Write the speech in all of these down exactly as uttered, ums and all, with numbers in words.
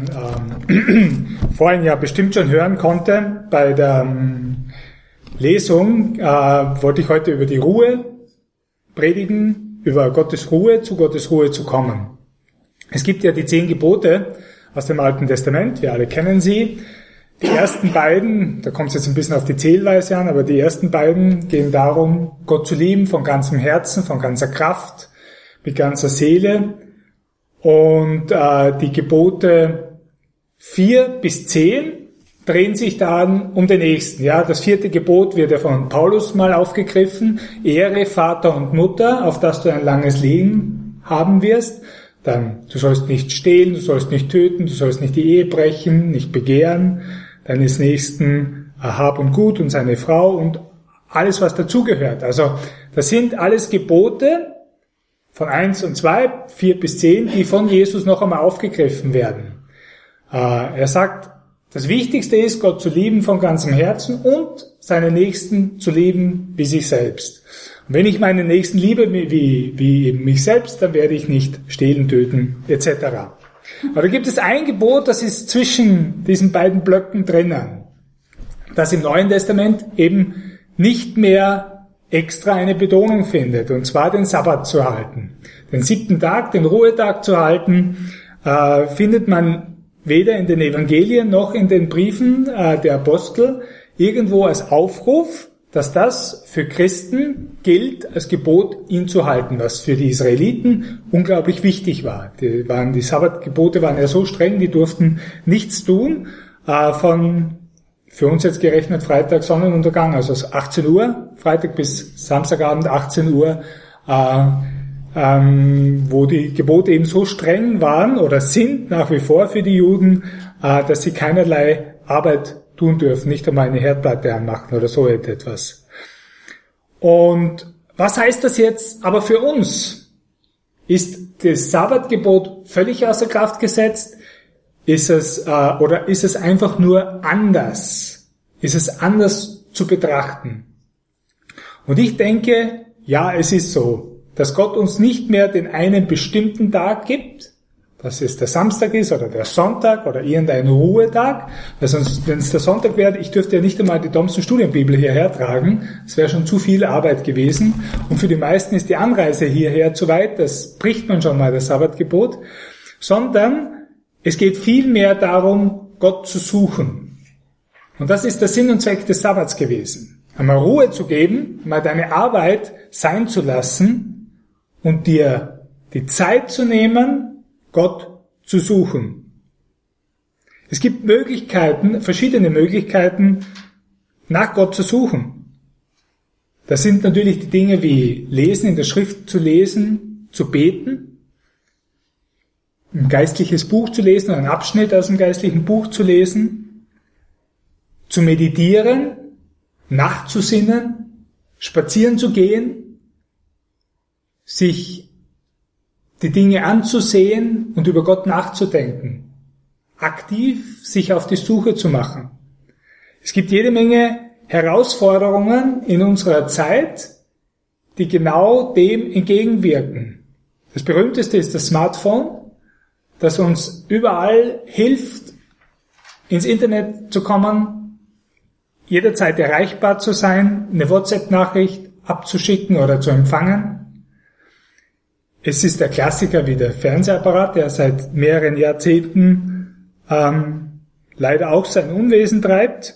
man ähm, vorhin ja bestimmt schon hören konnte, bei der ähm, Lesung äh, wollte ich heute über die Ruhe predigen, über Gottes Ruhe, zu Gottes Ruhe zu kommen. Es gibt ja die zehn Gebote aus dem Alten Testament, wir alle kennen sie. Die ersten beiden, da kommt es jetzt ein bisschen auf die Zählweise an, aber die ersten beiden gehen darum, Gott zu lieben von ganzem Herzen, von ganzer Kraft, mit ganzer Seele. Und äh, die Gebote vier bis zehn drehen sich dann um den Nächsten. Ja, das vierte Gebot wird ja von Paulus mal aufgegriffen. Ehre Vater und Mutter, auf dass du ein langes Leben haben wirst. Dann, du sollst nicht stehlen, du sollst nicht töten, du sollst nicht die Ehe brechen, nicht begehren. Deines Nächsten Hab und Gut und seine Frau und alles, was dazugehört. Also, das sind alles Gebote von eins und zwei, vier bis zehn, die von Jesus noch einmal aufgegriffen werden. Äh, er sagt, das Wichtigste ist, Gott zu lieben von ganzem Herzen und seinen Nächsten zu lieben wie sich selbst. Und wenn ich meinen Nächsten liebe wie, wie eben mich selbst, dann werde ich nicht stehlen, töten et cetera. Aber da gibt es ein Gebot, das ist zwischen diesen beiden Blöcken drinnen, das im Neuen Testament eben nicht mehr extra eine Betonung findet, und zwar den Sabbat zu halten. Den siebten Tag, den Ruhetag zu halten, äh, findet man weder in den Evangelien noch in den Briefen äh, der Apostel irgendwo als Aufruf, dass das für Christen gilt, als Gebot, ihn zu halten, was für die Israeliten unglaublich wichtig war. Die, waren, die Sabbatgebote waren ja so streng, die durften nichts tun, äh, von für uns jetzt gerechnet Freitag Sonnenuntergang, also achtzehn Uhr, Freitag bis Samstagabend achtzehn Uhr, äh, ähm, wo die Gebote eben so streng waren oder sind nach wie vor für die Juden, äh, dass sie keinerlei Arbeit tun dürfen, nicht einmal eine Herdplatte anmachen oder so etwas. Und was heißt das jetzt aber für uns? Ist das Sabbatgebot völlig außer Kraft gesetzt? Ist es, äh, oder ist es einfach nur anders? Ist es anders zu betrachten? Und ich denke, ja, es ist so, dass Gott uns nicht mehr den einen bestimmten Tag gibt, dass es der Samstag ist oder der Sonntag oder irgendein Ruhetag, weil sonst, wenn es der Sonntag wäre, ich dürfte ja nicht einmal die Thomson Studienbibel hierher tragen, es wäre schon zu viel Arbeit gewesen, und für die meisten ist die Anreise hierher zu weit, das bricht man schon mal, das Sabbatgebot, sondern es geht vielmehr darum, Gott zu suchen. Und das ist der Sinn und Zweck des Sabbats gewesen. Einmal Ruhe zu geben, mal deine Arbeit sein zu lassen und dir die Zeit zu nehmen, Gott zu suchen. Es gibt Möglichkeiten, verschiedene Möglichkeiten, nach Gott zu suchen. Das sind natürlich die Dinge wie Lesen, in der Schrift zu lesen, zu beten, ein geistliches Buch zu lesen, einen Abschnitt aus dem geistlichen Buch zu lesen, zu meditieren, nachzusinnen, spazieren zu gehen, sich die Dinge anzusehen und über Gott nachzudenken, aktiv sich auf die Suche zu machen. Es gibt jede Menge Herausforderungen in unserer Zeit, die genau dem entgegenwirken. Das berühmteste ist das Smartphone, das uns überall hilft, ins Internet zu kommen, jederzeit erreichbar zu sein, eine WhatsApp-Nachricht abzuschicken oder zu empfangen. Es ist der Klassiker wie der Fernsehapparat, der seit mehreren Jahrzehnten ähm, leider auch sein Unwesen treibt.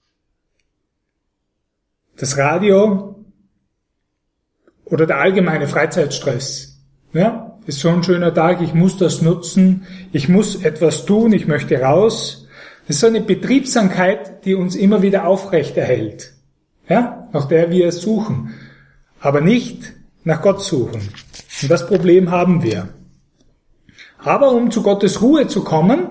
Das Radio oder der allgemeine Freizeitstress. Ja? Ist so ein schöner Tag, ich muss das nutzen, ich muss etwas tun, ich möchte raus. Das ist so eine Betriebsamkeit, die uns immer wieder aufrechterhält, ja, nach der wir suchen, aber nicht nach Gott suchen. Und das Problem haben wir. Aber um zu Gottes Ruhe zu kommen,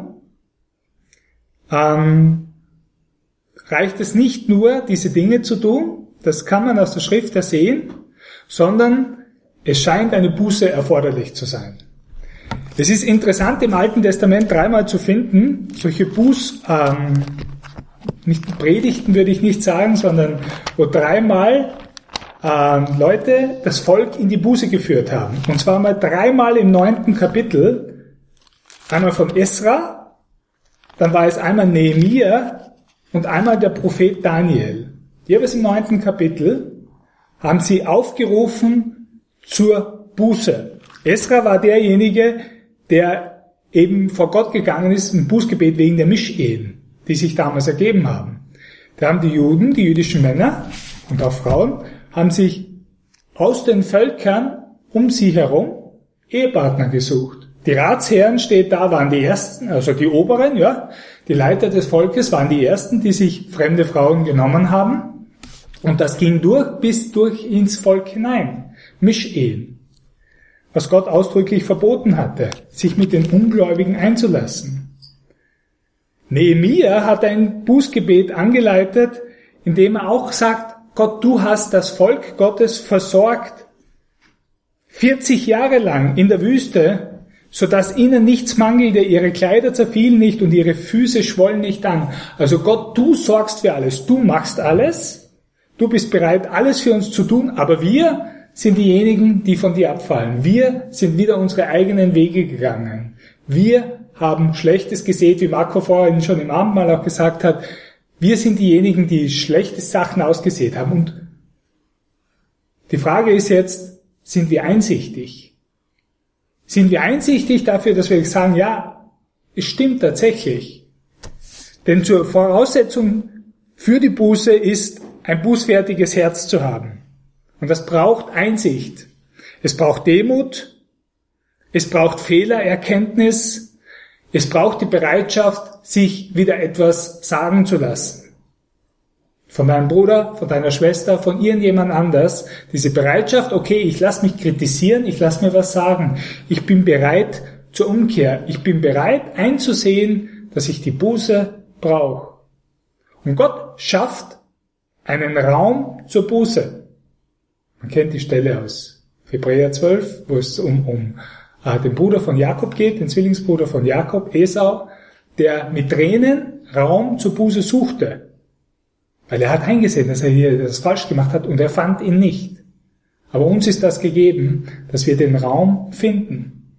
ähm, reicht es nicht nur, diese Dinge zu tun, das kann man aus der Schrift ja sehen, sondern es scheint eine Buße erforderlich zu sein. Es ist interessant, im Alten Testament dreimal zu finden, solche Buß, ähm, nicht Predigten würde ich nicht sagen, sondern wo dreimal ähm, Leute das Volk in die Buße geführt haben. Und zwar mal dreimal im neunten Kapitel, einmal von Esra, dann war es einmal Nehemia und einmal der Prophet Daniel. Jeweils im neunten Kapitel haben sie aufgerufen zur Buße. Esra war derjenige, der eben vor Gott gegangen ist im Bußgebet wegen der Mischehen, die sich damals ergeben haben. Da haben die Juden, die jüdischen Männer und auch Frauen, haben sich aus den Völkern um sie herum Ehepartner gesucht. Die Ratsherren steht da, waren die ersten, also die Oberen, ja, die Leiter des Volkes waren die ersten, die sich fremde Frauen genommen haben. Und das ging durch bis durch ins Volk hinein. Mischehen. Was Gott ausdrücklich verboten hatte, sich mit den Ungläubigen einzulassen. Nehemia hat ein Bußgebet angeleitet, in dem er auch sagt, Gott, du hast das Volk Gottes versorgt, vierzig Jahre lang in der Wüste, sodass ihnen nichts mangelte, ihre Kleider zerfielen nicht und ihre Füße schwollen nicht an. Also Gott, du sorgst für alles, du machst alles, du bist bereit, alles für uns zu tun, aber wir sind diejenigen, die von dir abfallen. Wir sind wieder unsere eigenen Wege gegangen. Wir haben Schlechtes gesät, wie Marco vorhin schon im Abendmahl auch gesagt hat. Wir sind diejenigen, die schlechte Sachen ausgesät haben. Und die Frage ist jetzt, sind wir einsichtig? Sind wir einsichtig dafür, dass wir sagen, ja, es stimmt tatsächlich. Denn zur Voraussetzung für die Buße ist, ein bußfertiges Herz zu haben. Und das braucht Einsicht. Es braucht Demut. Es braucht Fehlererkenntnis. Es braucht die Bereitschaft, sich wieder etwas sagen zu lassen. Von deinem Bruder, von deiner Schwester, von irgendjemand anders. Diese Bereitschaft, okay, ich lasse mich kritisieren, ich lasse mir was sagen. Ich bin bereit zur Umkehr. Ich bin bereit einzusehen, dass ich die Buße brauche. Und Gott schafft einen Raum zur Buße. Man kennt die Stelle aus Hebräer zwölf, wo es um, um äh, den Bruder von Jakob geht, den Zwillingsbruder von Jakob, Esau, der mit Tränen Raum zur Buße suchte. Weil er hat eingesehen, dass er hier das falsch gemacht hat und er fand ihn nicht. Aber uns ist das gegeben, dass wir den Raum finden.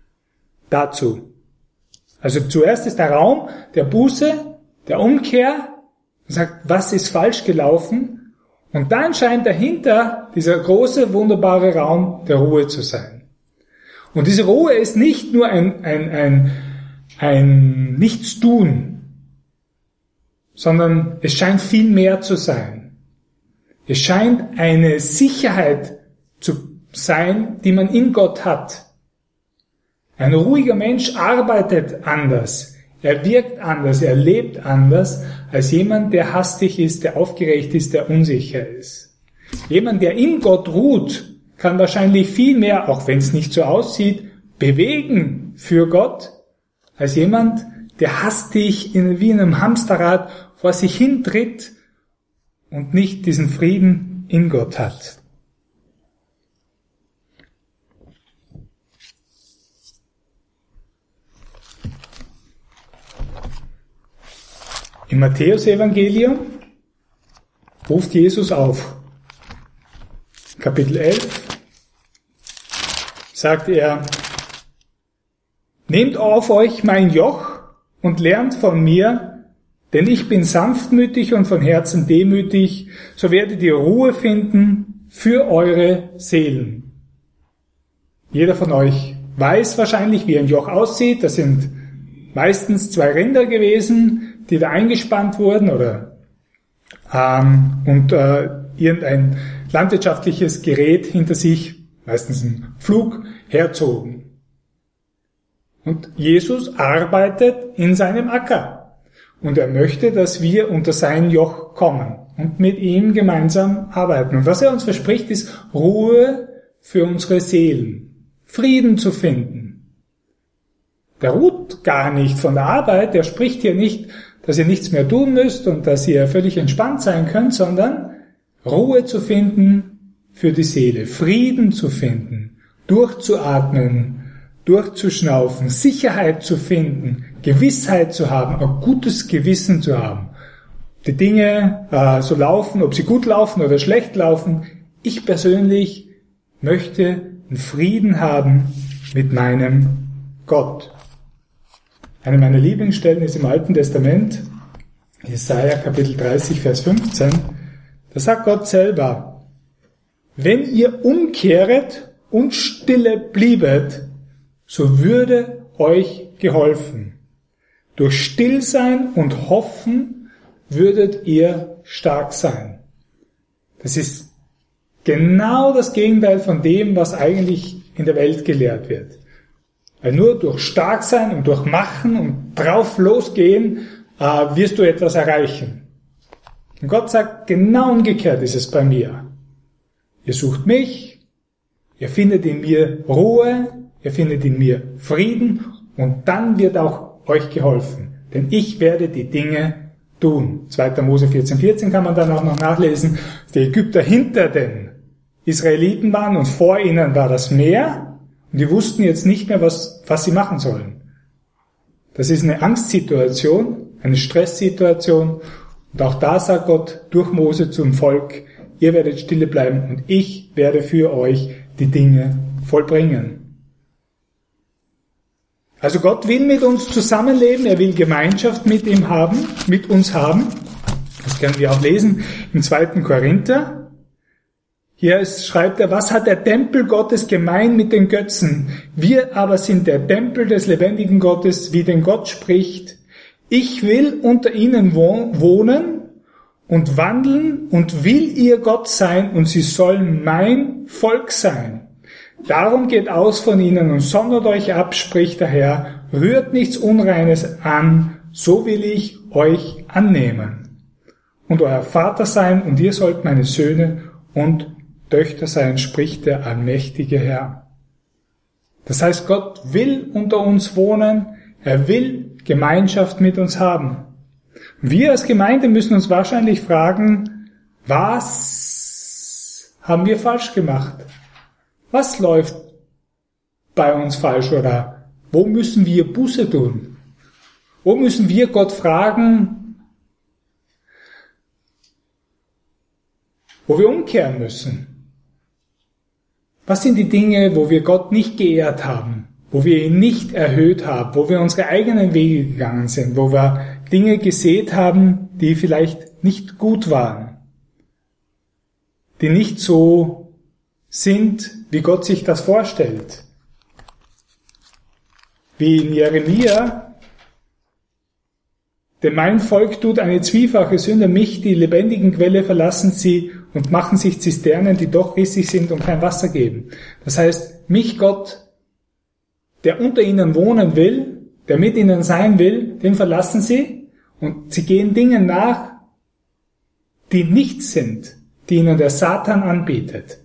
Dazu. Also zuerst ist der Raum der Buße, der Umkehr, und sagt, was ist falsch gelaufen? Und dann scheint dahinter dieser große, wunderbare Raum der Ruhe zu sein. Und diese Ruhe ist nicht nur ein, ein, ein, ein Nichtstun, sondern es scheint viel mehr zu sein. Es scheint eine Sicherheit zu sein, die man in Gott hat. Ein ruhiger Mensch arbeitet anders. Er wirkt anders, er lebt anders als jemand, der hastig ist, der aufgeregt ist, der unsicher ist. Jemand, der in Gott ruht, kann wahrscheinlich viel mehr, auch wenn es nicht so aussieht, bewegen für Gott, als jemand, der hastig in, wie in einem Hamsterrad vor sich hintritt und nicht diesen Frieden in Gott hat. Im Matthäus-Evangelium ruft Jesus auf. Kapitel elf sagt er, nehmt auf euch mein Joch und lernt von mir, denn ich bin sanftmütig und von Herzen demütig, so werdet ihr Ruhe finden für eure Seelen. Jeder von euch weiß wahrscheinlich, wie ein Joch aussieht. Das sind meistens zwei Rinder gewesen, die da eingespannt wurden oder ähm, und äh, irgendein landwirtschaftliches Gerät hinter sich, meistens ein Pflug, herzogen. Und Jesus arbeitet in seinem Acker und er möchte, dass wir unter sein Joch kommen und mit ihm gemeinsam arbeiten. Und was er uns verspricht, ist Ruhe für unsere Seelen, Frieden zu finden. Der ruht gar nicht von der Arbeit, der spricht hier nicht, dass ihr nichts mehr tun müsst und dass ihr völlig entspannt sein könnt, sondern Ruhe zu finden für die Seele, Frieden zu finden, durchzuatmen, durchzuschnaufen, Sicherheit zu finden, Gewissheit zu haben, ein gutes Gewissen zu haben. Die Dinge äh, so laufen, ob sie gut laufen oder schlecht laufen. Ich persönlich möchte einen Frieden haben mit meinem Gott. Eine meiner Lieblingsstellen ist im Alten Testament, Jesaja Kapitel dreißig, Vers fünfzehn. Da sagt Gott selber: Wenn ihr umkehret und stille bliebet, so würde euch geholfen. Durch Stillsein und Hoffen würdet ihr stark sein. Das ist genau das Gegenteil von dem, was eigentlich in der Welt gelehrt wird. Weil nur durch Starksein und durch Machen und drauf losgehen, äh, wirst du etwas erreichen. Und Gott sagt, genau umgekehrt ist es bei mir. Ihr sucht mich, ihr findet in mir Ruhe, ihr findet in mir Frieden und dann wird auch euch geholfen. Denn ich werde die Dinge tun. zweiter Mose vierzehn, vierzehn kann man dann auch noch nachlesen. Die Ägypter hinter den Israeliten waren und vor ihnen war das Meer. Und die wussten jetzt nicht mehr, was, was sie machen sollen. Das ist eine Angstsituation, eine Stresssituation. Und auch da sagt Gott durch Mose zum Volk, ihr werdet stille bleiben und ich werde für euch die Dinge vollbringen. Also Gott will mit uns zusammenleben, er will Gemeinschaft mit ihm haben, mit uns haben. Das können wir auch lesen im zweiten Korinther. Hier ist, schreibt er, was hat der Tempel Gottes gemein mit den Götzen? Wir aber sind der Tempel des lebendigen Gottes, wie denn Gott spricht. Ich will unter ihnen wohnen und wandeln und will ihr Gott sein und sie sollen mein Volk sein. Darum geht aus von ihnen und sondert euch ab, spricht der Herr, rührt nichts Unreines an, so will ich euch annehmen. Und euer Vater sein und ihr sollt meine Söhne und Töchter sein, spricht der allmächtige Herr. Das heißt, Gott will unter uns wohnen, er will Gemeinschaft mit uns haben. Wir als Gemeinde müssen uns wahrscheinlich fragen, was haben wir falsch gemacht? Was läuft bei uns falsch oder wo müssen wir Buße tun? Wo müssen wir Gott fragen, wo wir umkehren müssen? Was sind die Dinge, wo wir Gott nicht geehrt haben, wo wir ihn nicht erhöht haben, wo wir unsere eigenen Wege gegangen sind, wo wir Dinge gesät haben, die vielleicht nicht gut waren, die nicht so sind, wie Gott sich das vorstellt. Wie in Jeremia, denn mein Volk tut eine zwiefache Sünde, mich, die lebendigen Quelle, verlassen sie und machen sich Zisternen, die doch rissig sind und kein Wasser geben. Das heißt, mich, Gott, der unter ihnen wohnen will, der mit ihnen sein will, den verlassen sie und sie gehen Dingen nach, die nichts sind, die ihnen der Satan anbietet,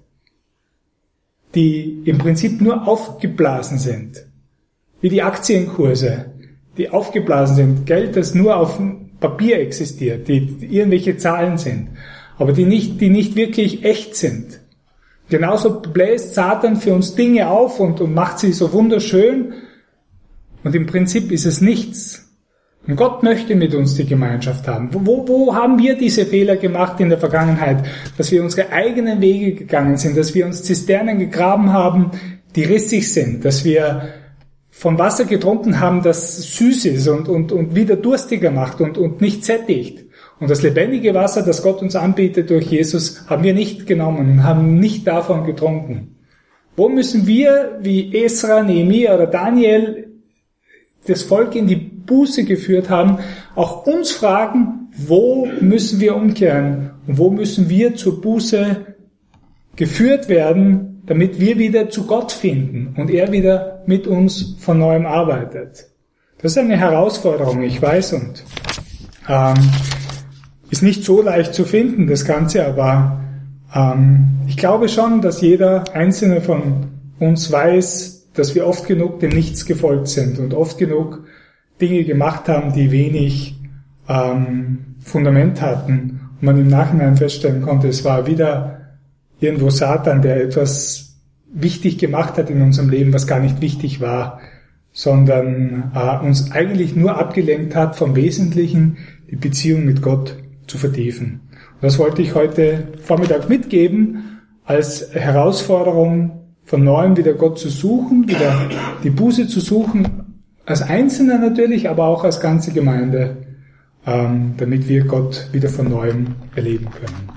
die im Prinzip nur aufgeblasen sind, wie die Aktienkurse, die aufgeblasen sind, Geld, das nur auf Papier existiert, die irgendwelche Zahlen sind, aber die nicht, die nicht wirklich echt sind. Genauso bläst Satan für uns Dinge auf und, und macht sie so wunderschön und im Prinzip ist es nichts. Und Gott möchte mit uns die Gemeinschaft haben. Wo, wo haben wir diese Fehler gemacht in der Vergangenheit, dass wir unsere eigenen Wege gegangen sind, dass wir uns Zisternen gegraben haben, die rissig sind, dass wir von Wasser getrunken haben, das süß ist und, und, und wieder durstiger macht und, und nicht sättigt. Und das lebendige Wasser, das Gott uns anbietet durch Jesus, haben wir nicht genommen und haben nicht davon getrunken. Wo müssen wir, wie Esra, Nehemia oder Daniel, das Volk in die Buße geführt haben, auch uns fragen, wo müssen wir umkehren und wo müssen wir zur Buße geführt werden, damit wir wieder zu Gott finden und er wieder mit uns von Neuem arbeitet. Das ist eine Herausforderung, ich weiß, und ähm, ist nicht so leicht zu finden, das Ganze, aber ähm, ich glaube schon, dass jeder Einzelne von uns weiß, dass wir oft genug dem Nichts gefolgt sind und oft genug Dinge gemacht haben, die wenig ähm, Fundament hatten und man im Nachhinein feststellen konnte, es war wieder irgendwo Satan, der etwas wichtig gemacht hat in unserem Leben, was gar nicht wichtig war, sondern äh, uns eigentlich nur abgelenkt hat vom Wesentlichen, die Beziehung mit Gott zu vertiefen. Und das wollte ich heute Vormittag mitgeben, als Herausforderung von Neuem wieder Gott zu suchen, wieder die Buße zu suchen, als Einzelner natürlich, aber auch als ganze Gemeinde, ähm, damit wir Gott wieder von Neuem erleben können.